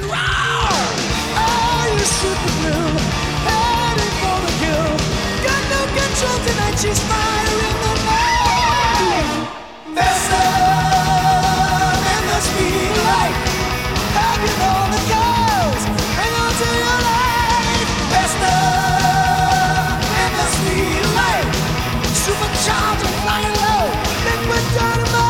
Oh, you super blue, heading for the kill. Got no control tonight, she's fire in the night. Faster than the speed of light. Hugging all the girls, hang on to your life. Faster than the speed of light. Supercharged and flying low, liquid dynamite.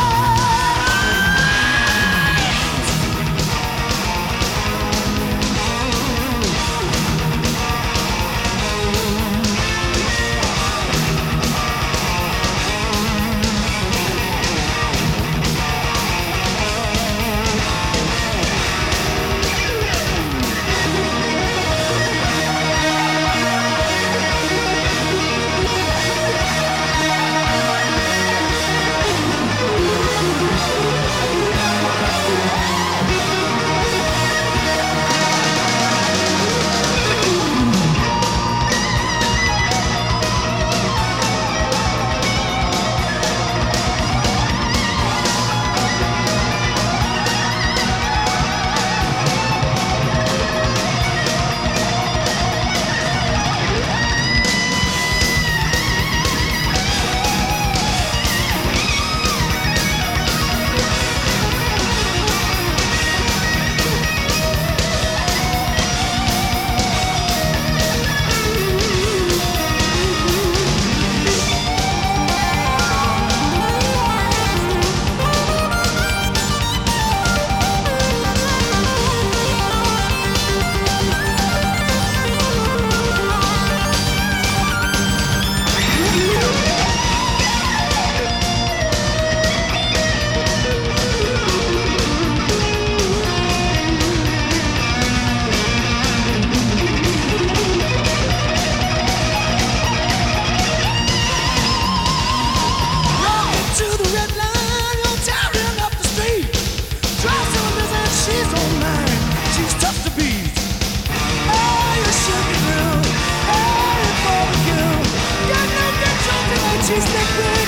She's liquid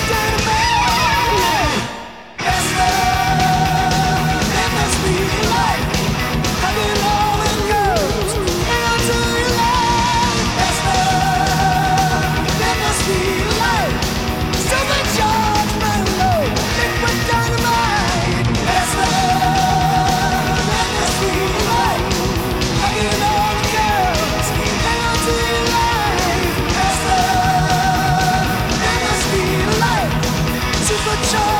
dynamite. Faster than the speed of light. Hugging all the girls, hang on to your life. Faster than the speed of light. Supercharged, running low, liquid dynamite. Faster than the speed of light. Hugging all the girls, hang on to your life. Faster. Supercharged.